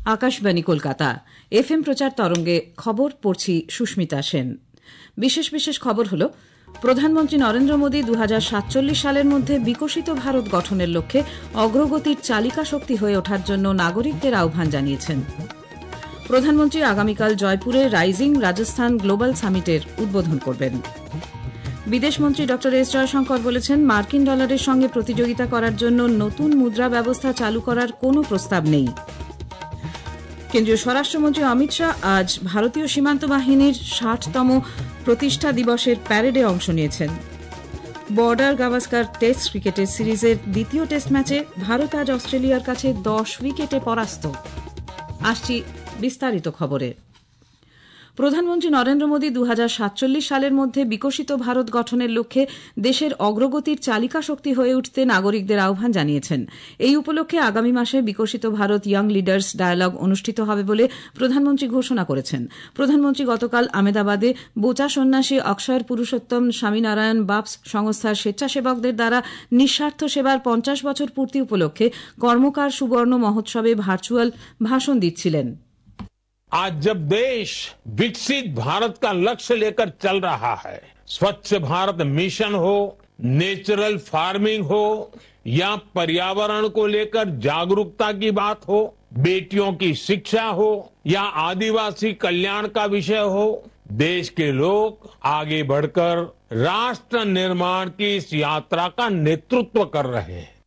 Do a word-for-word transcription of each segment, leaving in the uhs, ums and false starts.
Akashvani Kolkata F M প্রচার তরঙ্গে খবর পড়ছি সুস্মিতা সেন। বিশেষ বিশেষ খবর হল, প্রধানমন্ত্রী নরেন্দ্র মোদী দু হাজার সাতচল্লিশ সালের মধ্যে বিকশিত ভারত গঠনের লক্ষ্যে অগ্রগতির চালিকা শক্তি হয়ে ওঠার জন্য নাগরিকদের আহ্বান জানিয়েছেন। প্রধানমন্ত্রী আগামীকাল জয়পুরে রাইজিং রাজস্থান গ্লোবাল সামিটের উদ্বোধন করবেন। বিদেশমন্ত্রী ড এস জয়শঙ্কর বলেছেন, মার্কিন ডলারের সঙ্গে প্রতিযোগিতা করার জন্য নতুন মুদ্রা ব্যবস্থা চালু করার কোনো প্রস্তাব নেই। কেন্দ্রীয় স্বরাষ্ট্রমন্ত্রী অমিত শাহ আজ ভারতীয় সীমান্ত বাহিনীর ষাটতম প্রতিষ্ঠা দিবসের প্যারেডে অংশ নিয়েছেন। বর্ডার গাভাস্কার টেস্ট ক্রিকেটের সিরিজের দ্বিতীয় টেস্ট ম্যাচে ভারত আজ অস্ট্রেলিয়ার কাছে দশ উইকেটে পরাস্ত। আসছি বিস্তারিত খবরে। প্রধানমন্ত্রী নরেন্দ্র মোদী দু হাজার সাতচল্লিশ সালের মধ্যে বিকশিত ভারত গঠনের লক্ষ্যে দেশের অগ্রগতির চালিকা শক্তি হয়ে উঠতে নাগরিকদের আহ্বান জানিয়েছেন। এই উপলক্ষে আগামী মাসে বিকশিত ভারত ইয়ং লিডার্স ডায়ালগ অনুষ্ঠিত হবে বলে প্রধানমন্ত্রী ঘোষণা করেছেন। প্রধানমন্ত্রী গতকাল আহমেদাবাদে বোচা সন্ন্যাসী অক্ষয় পুরুষোত্তম স্বামীনারায়ণ বাপস সংস্থার স্বেচ্ছাসেবকদের দ্বারা নিঃস্বার্থ সেবার পঞ্চাশ বছর পূর্তি উপলক্ষে কর্মকার সুবর্ণ মহোৎসবে ভার্চুয়াল ভাষণ দিচ্ছিলেন। आज जब देश विकसित भारत का लक्ष्य लेकर चल रहा है, स्वच्छ भारत मिशन हो, नेचुरल फार्मिंग हो या पर्यावरण को लेकर जागरूकता की बात हो, बेटियों की शिक्षा हो या आदिवासी कल्याण का विषय हो, देश के लोग आगे बढ़कर राष्ट्र निर्माण की इस यात्रा का नेतृत्व कर रहे हैं।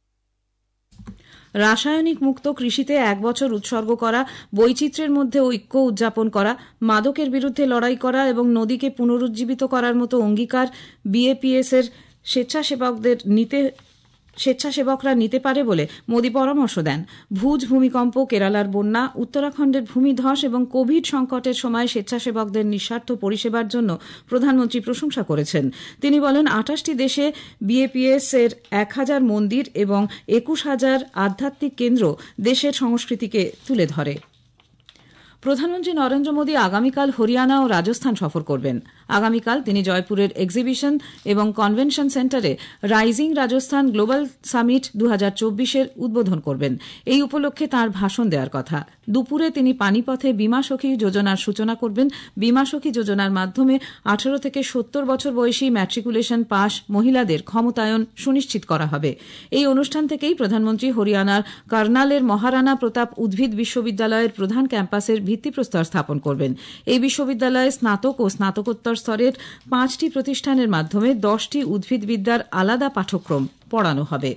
রাসায়নিক মুক্ত কৃষিতে এক বছর উৎসর্গ করা, বৈচিত্র্যের মধ্যে ঐক্য উদযাপন করা, মাদকের বিরুদ্ধে লড়াই করা এবং নদীকে পুনরুজ্জীবিত করার মতো অঙ্গীকার বিএপিএস এর স্বেচ্ছাসেবকদের নিতে স্বেচ্ছাসেবকরা নিতে পারে বলে মোদী পরামর্শ দেন। ভুজ ভূমিকম্প, কেরালার বন্যা, উত্তরাখণ্ডের ভূমিধস এবং কোভিড সংকটের সময় স্বেচ্ছাসেবকদের নিঃস্বার্থ পরিষেবার জন্য প্রধানমন্ত্রী প্রশংসা করেছেন। তিনি বলেন, আটাশটি দেশে বিএপিএস এর এক হাজার মন্দির এবং একুশ হাজার আধ্যাত্মিক কেন্দ্র দেশের সংস্কৃতিকে তুলে ধরে। প্রধানমন্ত্রী নরেন্দ্র মোদী আগামীকাল হরিয়ানা ও রাজস্থান সফর করবেন। আগামীকাল তিনি জয়পুরের এক্সিবিশন এবং কনভেনশন সেন্টারে রাইজিং রাজস্থান গ্লোবাল সামিট দু হাজার চব্বিশের উদ্বোধন করবেন। এই উপলক্ষে তাঁর ভাষণ দেওয়ার কথা। দুপুরে তিনি পানিপথে বীমা সখী যোজনার সূচনা করবেন। বীমা সখী যোজনার মাধ্যমে আঠারো থেকে সত্তর বছর বয়সী ম্যাট্রিকুলেশন পাস মহিলাদের ক্ষমতায়ন সুনিশ্চিত করা হবে। এই অনুষ্ঠান থেকেই প্রধানমন্ত্রী হরিয়ানার কার্নালের মহারানা প্রতাপ উদ্ভিদ বিশ্ববিদ্যালয়ের প্রধান ক্যাম্পাসের ভিত্তিপ্রস্তর স্থাপন করবেন। এই বিশ্ববিদ্যালয়ে স্নাতক ও স্নাতকোত্তর স্তরের পাঁচটি প্রতিষ্ঠানের মাধ্যমে দশটি উদ্ভিদবিদ্যার আলাদা পাঠ্যক্রম পড়ানো হবে।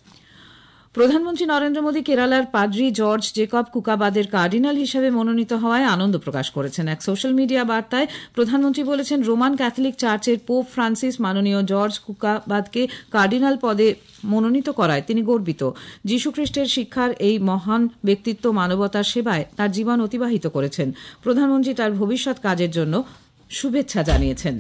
প্রধানমন্ত্রী নরেন্দ্র মোদী কেরালার পাদ্রি জর্জ জেকব কুকাবাদের কার্ডিনাল হিসেবে মনোনীত হওয়ায় আনন্দ প্রকাশ করেছেন। এক সোশ্যাল মিডিয়া বার্তায় প্রধানমন্ত্রী বলেছেন, রোমান ক্যাথলিক চার্চের পোপ ফ্রান্সিস মাননীয় জর্জ কুকাবাদকে কার্ডিনাল পদে মনোনীত করায় তিনি গর্বিত। যীশুখ্রিস্টের শিক্ষার এই মহান ব্যক্তিত্ব মানবতার সেবায় তার জীবন অতিবাহিত করেছেন। প্রধানমন্ত্রী তার ভবিষ্যৎ কাজের জন্য শুভেচ্ছা জানিয়েছেন।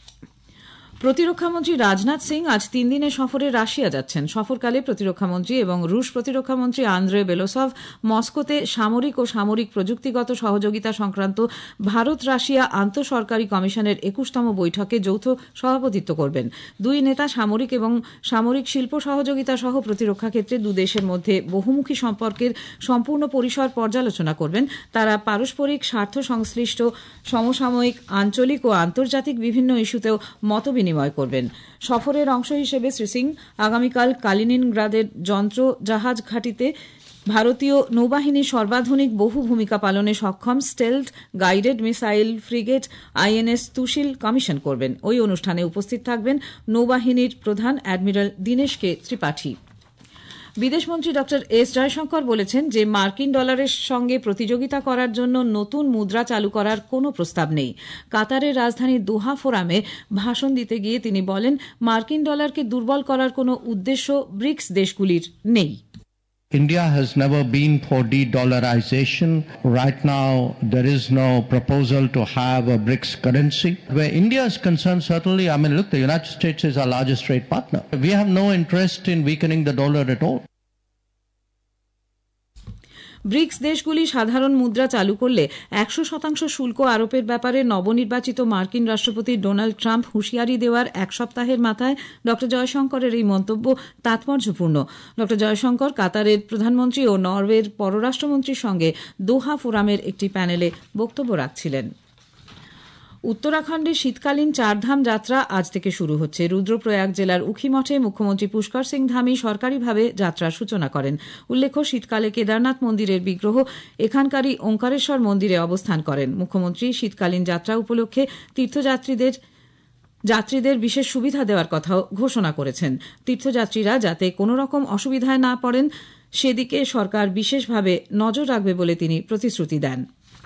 প্রতিরক্ষামন্ত্রী রাজনাথ সিং আজ তিন দিনের সফরে রাশিয়া যাচ্ছেন। সফরকালে প্রতিরক্ষামন্ত্রী এবং রুশ প্রতিরক্ষামন্ত্রী আন্দ্রে বেলোসভ মস্কোতে সামরিক ও সামরিক প্রযুক্তিগত সহযোগিতা সংক্রান্ত ভারত রাশিয়া আন্তঃসরকারি কমিশনের একুশতম বৈঠকে যৌথ সভাপতিত্ব করবেন। দুই নেতা সামরিক এবং সামরিক শিল্প সহযোগিতা সহ প্রতিরক্ষা ক্ষেত্রে দুদেশের মধ্যে বহুমুখী সম্পর্কের সম্পূর্ণ পরিসর পর্যালোচনা করবেন। তারা পারস্পরিক স্বার্থ সংশ্লিষ্ট সমসাময়িক, আঞ্চলিক ও আন্তর্জাতিক বিভিন্ন ইস্যুতেও মতবিনিময় বিনিময় করবেন। সফরের অংশ হিসেবে শ্রী সিং আগামীকাল কালিনিনগ্রাদের যন্ত্র জাহাজ ঘাঁটিতে ভারতীয় নৌবাহিনীর সর্বাধুনিক বহু ভূমিকা পালনে সক্ষম stealth guided missile frigate INS Tushil commission করবেন। ওই অনুষ্ঠানে উপস্থিত থাকবেন নৌবাহিনীর প্রধান অ্যাডমিরাল দীনেশ কে ত্রিপাঠী। বিদেশমন্ত্রী ড এস জয়শঙ্কর বলেছেন যে মার্কিন ডলারের সঙ্গে প্রতিযোগিতা করার জন্য নতুন মুদ্রা চালু করার কোনো প্রস্তাব নেই। কাতারের রাজধানী দোহা ফোরামে ভাষণ দিতে গিয়ে তিনি বলেন, মার্কিন ডলারকে দুর্বল করার কোনো উদ্দেশ্য ব্রিক্স দেশগুলির নেই। India has never been for de-dollarization. Right now, there is no proposal to have a BRICS currency. Where India is concerned, certainly, I mean, look, the United States is our largest trade partner. We have no interest in weakening the dollar at all. BRICS দেশগুলি সাধারণ মুদ্রা চালু করলে একশো শতাংশ শুল্ক আরোপের ব্যাপারে নবনির্বাচিত মার্কিন রাষ্ট্রপতি ডোনাল্ড ট্রাম্প হুঁশিয়ারি দেওয়ার এক সপ্তাহের মাথায় ড জয়শঙ্করের এই মন্তব্য তাৎপর্যপূর্ণ। ড জয়শঙ্কর কাতারের প্রধানমন্ত্রী ও নরওয়ের পররাষ্ট্রমন্ত্রীর সঙ্গে দোহা ফোরামের একটি প্যানেলে বক্তব্য রাখছিলেন। উত্তরাখণ্ডের শীতকালীন চারধাম যাত্রা আজ থেকে শুরু হচ্ছে। রুদ্রপ্রয়াগ জেলার উখিমঠে মুখ্যমন্ত্রী পুষ্কর সিং ধামি সরকারিভাবে যাত্রার সূচনা করেন। উল্লেখ্য, শীতকালে কেদারনাথ মন্দিরের বিগ্রহ এখানকারই ওঙ্কারেশ্বর মন্দিরে অবস্থান করেন। মুখ্যমন্ত্রী শীতকালীন যাত্রা উপলক্ষে তীর্থযাত্রীদের যাত্রীদের বিশেষ সুবিধা দেওয়ার কথাও ঘোষণা করেছেন। তীর্থযাত্রীরা যাতে কোনো রকম অসুবিধায় না পড়েন সেদিকে সরকার বিশেষভাবে নজর রাখবে বলে তিনি প্রতিশ্রুতি দেন।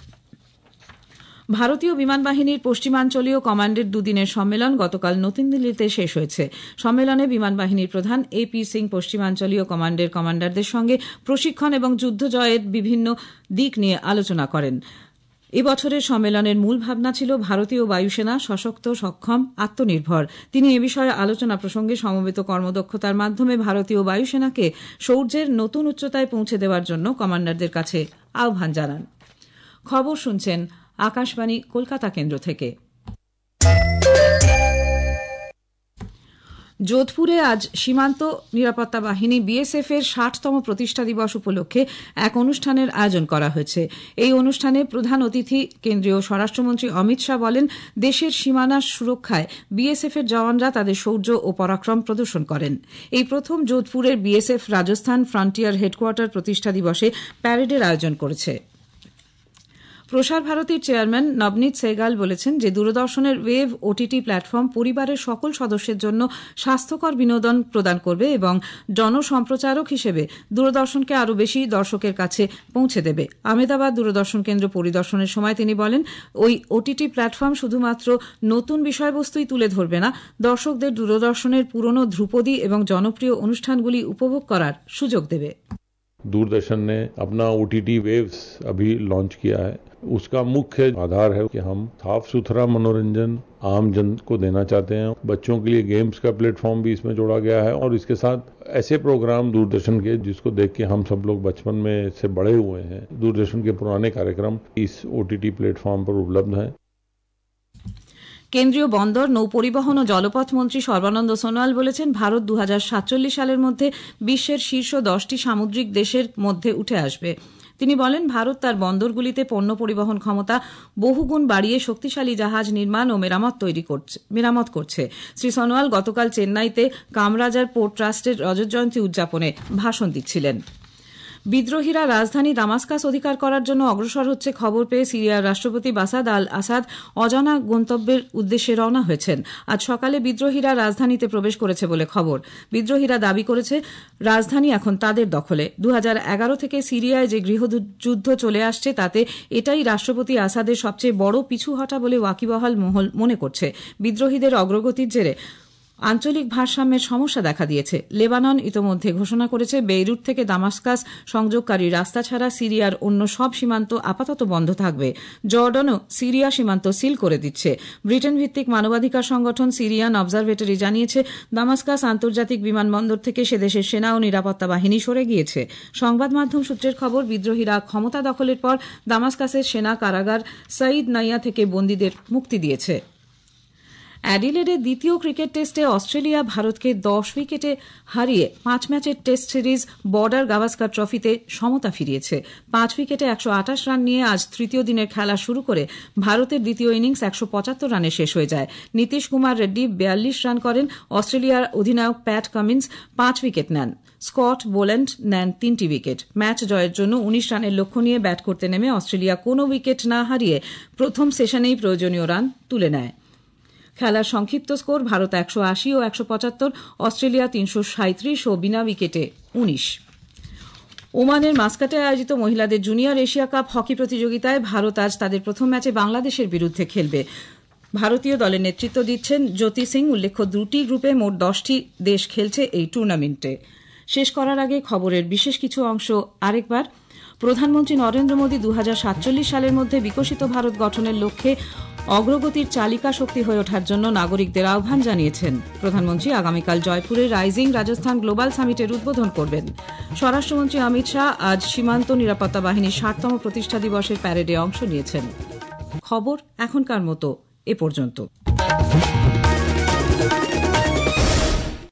ভারতীয় বিমান বাহিনীর পশ্চিমাঞ্চলীয় কমান্ডের দুদিনের সম্মেলন গতকাল নতুন দিল্লিতে শেষ হয়েছে। সম্মেলনে বিমান বাহিনীর প্রধান এ পি সিং পশ্চিমাঞ্চলীয় কমান্ডের কমান্ডারদের সঙ্গে প্রশিক্ষণ এবং যুদ্ধ জয়ের বিভিন্ন দিক নিয়ে আলোচনা করেন। এবছরের সম্মেলনের মূল ভাবনা ছিল ভারতীয় বায়ুসেনা সশক্ত, সক্ষম, আত্মনির্ভর। তিনি এ বিষয়ে আলোচনা প্রসঙ্গে সমবেত কর্মদক্ষতার মাধ্যমে ভারতীয় বায়ুসেনাকে শৌর্যের নতুন উচ্চতায় পৌঁছে দেওয়ার জন্য কমান্ডারদের কাছে আহ্বান জানান। খবর শুনছেন আকাশবাণী কলকাতা কেন্দ্র থেকে। যোধপুরে আজ সীমান্ত নিরাপত্তা বাহিনী বিএসএফ এর ষাটতম প্রতিষ্ঠা দিবস উপলক্ষে এক অনুষ্ঠানের আয়োজন করা হয়েছে। এই অনুষ্ঠানে প্রধান অতিথি কেন্দ্রীয় স্বরাষ্ট্রমন্ত্রী অমিত শাহ বলেন, দেশের সীমানা সুরক্ষায় বিএসএফ এর জওয়ানরা তাদের শৌর্য ও পরাক্রম প্রদর্শন করেন। এই প্রথম যোধপুরের বিএসএফ রাজস্থান ফ্রন্টিয়ার হেডকোয়ার্টার প্রতিষ্ঠা দিবসে প্যারেডের আয়োজন করেছে। প্রসার ভারতীর চেয়ারম্যান নবনীত সেহগাল বলেছেন যে দূরদর্শনের ওয়েভ ওটিটি প্ল্যাটফর্ম পরিবারের সকল সদস্যের জন্য স্বাস্থ্যকর বিনোদন প্রদান করবে এবং জনসম্প্রচারক হিসেবে দূরদর্শনকে আরও বেশি দর্শকের কাছে পৌঁছে দেবে। আহমেদাবাদ দূরদর্শন কেন্দ্র পরিদর্শনের সময় তিনি বলেন, ওই ওটিটি প্ল্যাটফর্ম শুধুমাত্র নতুন বিষয়বস্তুই তুলে ধরবে না, দর্শকদের দূরদর্শনের পুরনো ধ্রুপদী এবং জনপ্রিয় অনুষ্ঠানগুলি উপভোগ করার সুযোগ দেবে। दूरदर्शन ने अपना ओटीटी वेव्स अभी लॉन्च किया है। उसका मुख्य आधार है कि हम साफ सुथरा मनोरंजन आम जन को देना चाहते हैं। बच्चों के लिए गेम्स का प्लेटफॉर्म भी इसमें जोड़ा गया है और इसके साथ ऐसे प्रोग्राम दूरदर्शन के जिसको देख के हम सब लोग बचपन में से बड़े हुए हैं। दूरदर्शन के पुराने कार्यक्रम इस ओटीटी प्लेटफॉर्म पर उपलब्ध हैं। কেন্দ্রীয় বন্দর, নৌ পরিবহন ও জলপথ মন্ত্রী সর্বানন্দ সোনোয়াল বলেছেন, ভারত দু হাজার সাতচল্লিশ সালের মধ্যে বিশ্বের শীর্ষ দশটি সামুদ্রিক দেশের মধ্যে উঠে আসবে। তিনি বলেন, ভারত তার বন্দরগুলিতে পণ্য পরিবহন ক্ষমতা বহুগুণ বাড়িয়ে শক্তিশালী জাহাজ নির্মাণ ও মেরামত তৈরি করছে মেরামত করছে শ্রী সোনোয়াল গতকাল চেন্নাইতে কামরাজার পোর্ট ট্রাস্টের রজত জয়ন্তী উদযাপনে ভাষণ দিচ্ছিলেন। বিদ্রোহীরা রাজধানী দামাস্কাস অধিকার করার জন্য অগ্রসর হচ্ছে খবর পেয়ে সিরিয়ার রাষ্ট্রপতি বাসাদ আল আসাদ অজানা গন্তব্যের উদ্দেশ্যে রওনা হয়েছেন। আজ সকালে বিদ্রোহীরা রাজধানীতে প্রবেশ করেছে বলে খবর। বিদ্রোহীরা দাবি করেছে রাজধানী এখন তাদের দখলে। দু হাজার এগারো থেকে সিরিয়ায় যে গৃহযুদ্ধ চলে আসছে তাতে এটাই রাষ্ট্রপতি আসাদের সবচেয়ে বড় পিছু হটা বলে ওয়াকিবহাল মহল মনে করছে। বিদ্রোহীদের অগ্রগতির জেরে আঞ্চলিক ভারসাম্যের সমস্যা দেখা দিয়েছে। লেবানন ইতোমধ্যে ঘোষণা করেছে বেইরুট থেকে দামাস্কাস সংযোগকারী রাস্তা ছাড়া সিরিয়ার অন্য সব সীমান্ত আপাতত বন্ধ থাকবে। জর্ডানও সিরিয়া সীমান্ত সিল করে দিচ্ছে। ব্রিটেন ভিত্তিক মানবাধিকার সংগঠন সিরিয়ান অবজারভেটরি জানিয়েছে, দামাস্কাস আন্তর্জাতিক বিমানবন্দর থেকে সে দেশের সেনা ও নিরাপত্তা বাহিনী সরে গিয়েছে। সংবাদ মাধ্যম সূত্রের খবর, বিদ্রোহীরা ক্ষমতা দখলের পর দামাস্কাসের সেনা কারাগার সঈদ নাইয়া থেকে বন্দীদের মুক্তি দিয়েছে। অ্যাডিলেডে দ্বিতীয় ক্রিকেট টেস্টে অস্ট্রেলিয়া ভারতকে দশ উইকেটে হারিয়ে পাঁচ ম্যাচের টেস্ট সিরিজ বর্ডার গাভাস্কার ট্রফিতে সমতা ফিরিয়েছে। পাঁচ উইকেটে একশো আঠাশ রান নিয়ে আজ তৃতীয় দিনের খেলা শুরু করে ভারতের দ্বিতীয় ইনিংস একশো পঁচাত্তর রানে শেষ হয়ে যায়। নীতিশ কুমার রেড্ডি বিয়াল্লিশ রান করেন। অস্ট্রেলিয়ার অধিনায়ক প্যাট কামিন্স পাঁচ উইকেট নেন। স্কট বোল্যান্ড নেন তিনটি উইকেট। ম্যাচ জয়ের জন্য উনিশ রানের লক্ষ্য নিয়ে ব্যাট করতে নেমে অস্ট্রেলিয়া কোনো উইকেট না হারিয়ে প্রথম সেশনেই প্রয়োজনীয় রান তুলে নেয়। খেলার সংক্ষিপ্ত স্কোর, ভারত একশো আশি ও একশো পঁচাত্তর, অস্ট্রেলিয়া তিনশো সাঁত্রিশ ও বিনা উইকেটে উনিশ। ওমানের মাস্কাটে আয়োজিত মহিলাদের জুনিয়র এশিয়া কাপ হকি প্রতিযোগিতায় ভারত আজ তাদের প্রথম ম্যাচে বাংলাদেশের বিরুদ্ধে খেলবে। ভারতীয় দলের নেতৃত্ব দিচ্ছেন জ্যোতি সিং। উল্লেখ্য, দুটি গ্রুপে মোট দশটি দেশ খেলছে এই টুর্নামেন্টে। শেষ করার আগে খবরের বিশেষ কিছু অংশ আরেকবার। প্রধানমন্ত্রী নরেন্দ্র মোদী দু হাজার সাতচল্লিশ সালের মধ্যে বিকশিত ভারত গঠনের লক্ষ্যে অগ্রগতির চালিকা শক্তি হয়ে ওঠার জন্য নাগরিকদের আহ্বান জানিয়েছেন প্রধানমন্ত্রী। আগামীকাল জয়পুরে রাইজিং রাজস্থান গ্লোবাল সামিটের উদ্বোধন করবেন। স্বরাষ্ট্রমন্ত্রী অমিত শাহ আজ সীমান্ত নিরাপত্তা বাহিনীর ষাটতম প্রতিষ্ঠা দিবসের প্যারেডে অংশ নিয়েছেন। খবর এখনকার মতো এ পর্যন্ত।